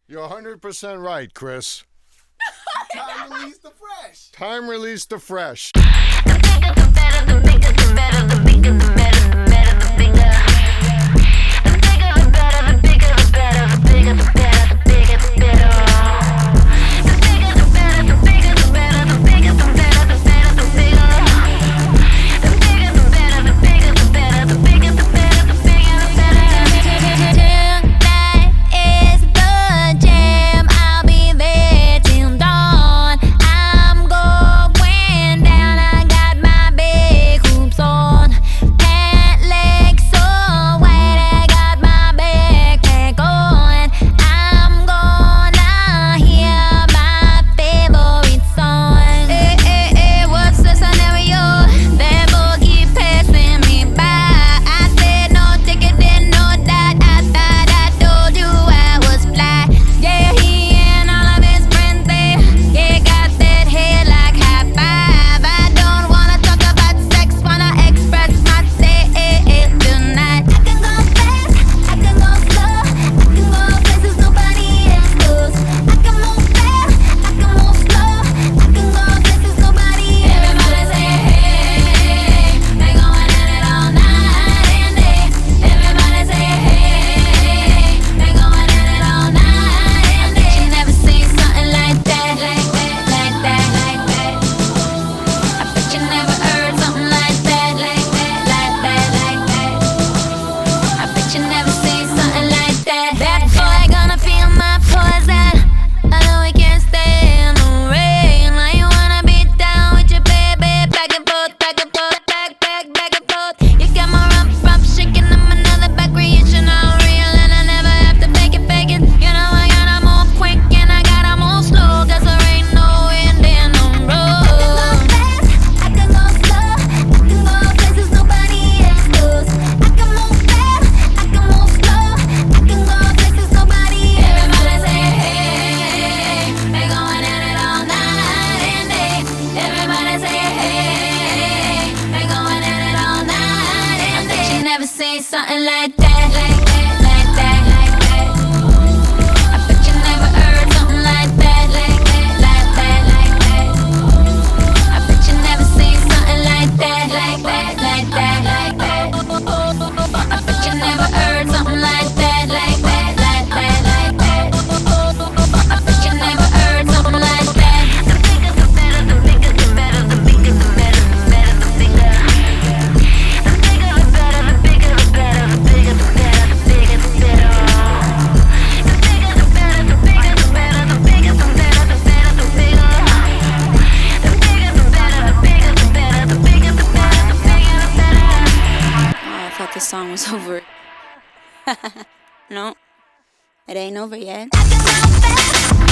You're 100% right, Chris. Time release the fresh. Time release the fresh. Something like that, like that, like that, like that. I bet you never heard something like that, like that, like that, like that. I bet you never seen something like that, like that, like that, like that. I bet you never heard something like that, like that, like that, like that. I bet you never heard something like that. The bigger the better, the bigger the better, the bigger the better, the better the bigger. The bigger the better, the bigger the better, the bigger the better, the bigger the better. The bigger the better, the bigger the better, the bigger the better, the better the bigger. The bigger the better, the bigger the better, the bigger the better, the bigger the better. Oh, I thought the song was over. No, it ain't over yet. I can go fast.